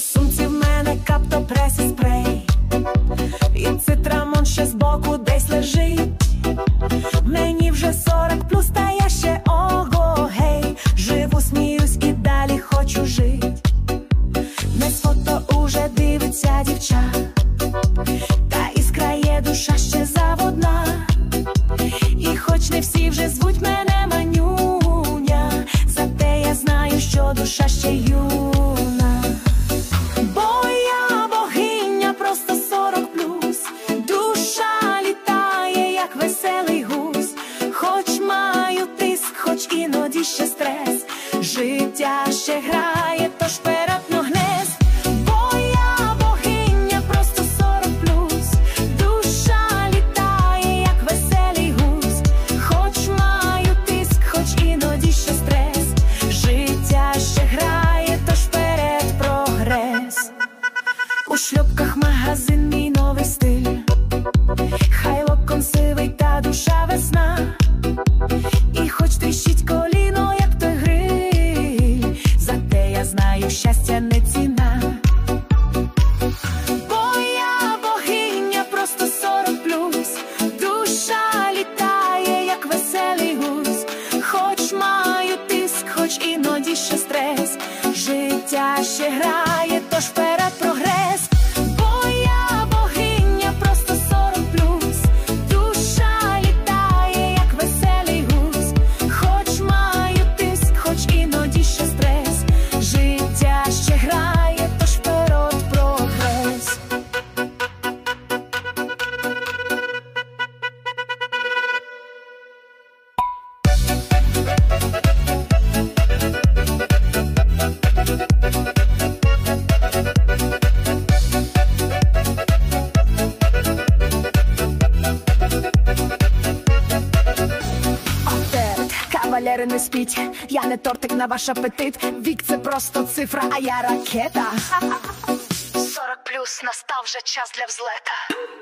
сумці в мене каптопрес і спрей, і цитрамон ще збоку десь лежить. Мені вже 40 плюс, та я ще ого, гей. Живу, сміюсь і далі хочу жить. Не з фото уже дивиться дівча, та іскра є, душа ще заводна. І хоч не всі вже звуть мене манюня, зате я знаю, що душа ще юна. Бо я богиня, просто 40 плюс. Душа літає, як веселий гусь. Хоч маю тиск, хоч іноді ще стрес. Життя ще грає, тож вперед но гнес. Бо я богиня, просто 40 плюс. Душа літає, як веселий гусь. Хоч маю тиск, хоч іноді ще стрес. Життя ще грає, тож вперед прогрес. У шльопках магазин, мій новий стиль. Хай локон сивий, та душа весна. І хоч тріщить коліно, як той гриль, зате я знаю, щастя не ціна. Бо я богиня, просто 40 плюс. Душа літає, як веселий гусь. Хоч маю тиск, хоч іноді ще стрес. Життя ще грає, тож вперед прогрес. Бо я богиня, просто 40 плюс. Душа літає, як веселий гусь. Хоч маю тиск, хоч іноді ще стрес. Життя ще грає, тож вперед прогрес. Кавалери, не спіть, я не тортик на ваш апетит. Вік — це просто цифра, а я ракета. 40 плюс, настав вже час для взлета.